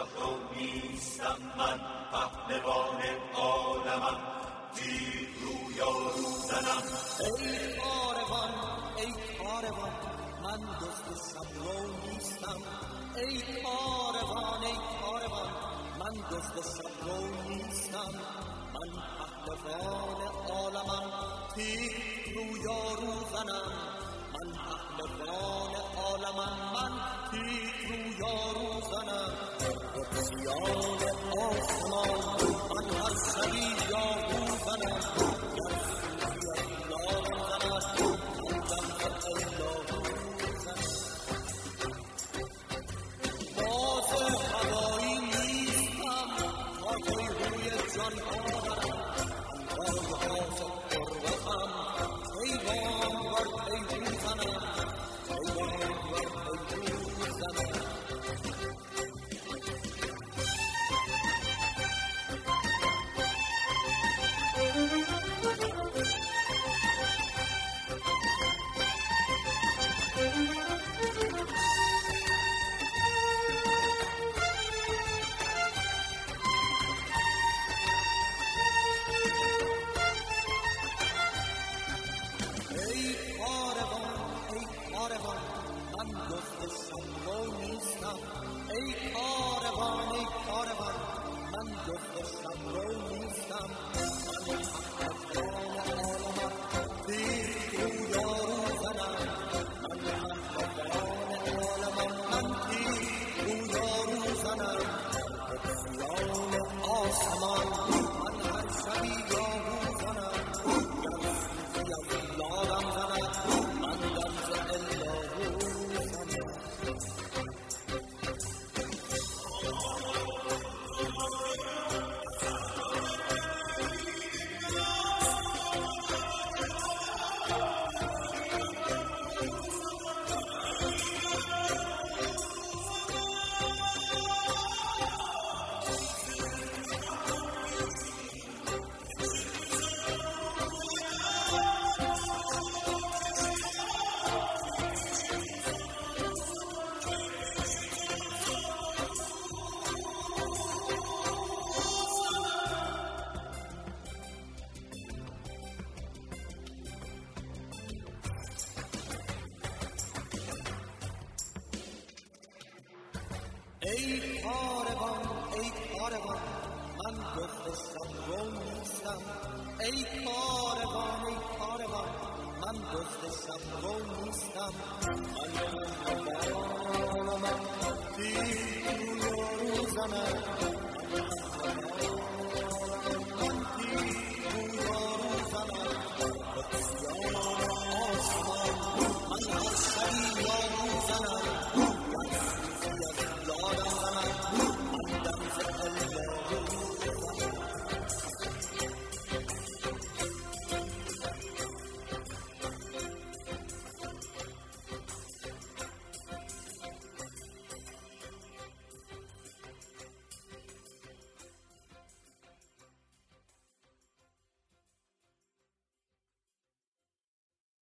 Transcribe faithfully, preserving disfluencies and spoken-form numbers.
شب رو نیستم، من پهلوان عالمم، تیر رو یارو زنم. ای کاروان ای کاروان من دزد شب رو نیستم. ای کاروان ای کاروان من دزد شب رو نیستم. من پهلوان عالمم، تیر رو یارو زنم. من پهلوان عالمم، من تیر رو یارو زنم. قدسیان آسمان من هر شبی یارو زنم. گر سوزی لالم زند من دم اللهو زنم. باز هوایی نیستم تا پیهوی جانها برم. انگاه باز قربتم پیغام بر پیهو زنم. پیغام بر پیهو زنم. ای کاروان ای کاروان من دزد شب رو نیستم. من پهلوان عالمم، تیر رو یارو زنم. من پهلوان عالمم، من تیر رو یارو زنم. قدسیان آسمان من هر شبی یارو زنم. گر سوزی از لالم زند من دم ز اللهو زنم. ای کاروان ای کاروان من دزد شب رو نیستم. ای کاروان ای کاروان من دزد شب رو نیستم. من پهلوان عالمم، تیر رو یارو زنم.